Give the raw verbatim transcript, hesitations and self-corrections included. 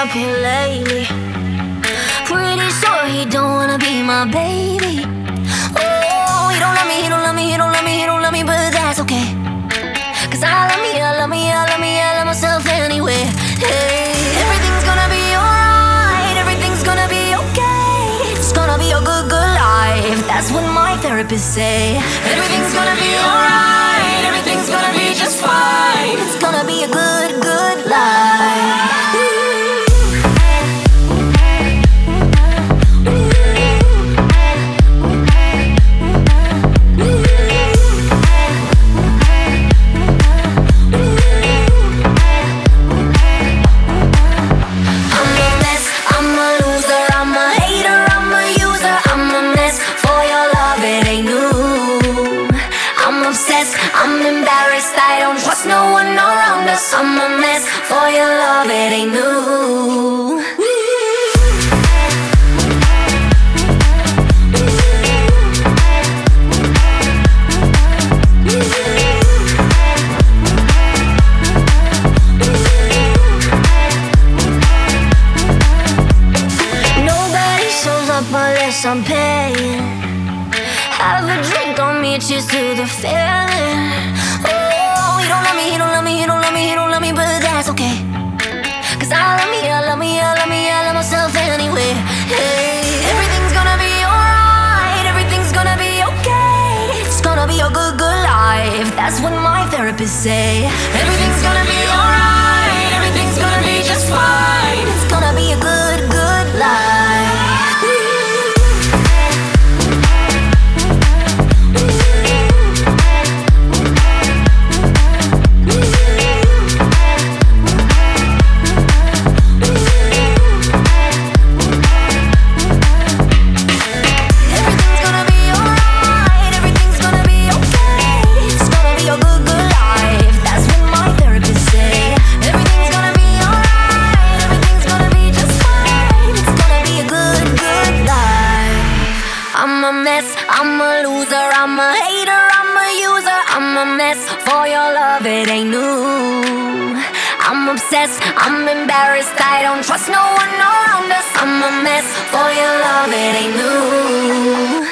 up here lately. Pretty sure he don't wanna be my baby. Oh, he don't love me, he don't love me, he don't love me, he don't love me, but that's okay. Cause I love me, I love me, I love me, I love myself anyway. Hey, everything's gonna be alright, everything's gonna be okay. It's gonna be a good, good life, that's what my therapist say. Everything's gonna be alright, everything's gonna be just fine. It's gonna be a good, good life. I'm embarrassed, I don't trust no one around us. I'm a mess, for your love it ain't new. Nobody shows up unless I'm paying. Have a drink on me, cheers to the feeling. Oh, he don't love me, he don't love me, he don't love me, he don't love me, but that's okay. Cause I love me, I love me, I love me, I love myself anyway. Hey, everything's gonna be alright, everything's gonna be okay. It's gonna be a good, good life, that's what my therapist say. Everything's gonna be alright, everything's gonna be just fine. It's gonna be a good, good life. I'm a mess, I'm a loser, I'm a hater, I'm a user. I'm a mess, for your love it ain't new. I'm obsessed, I'm embarrassed, I don't trust no one around us. I'm a mess, for your love it ain't new.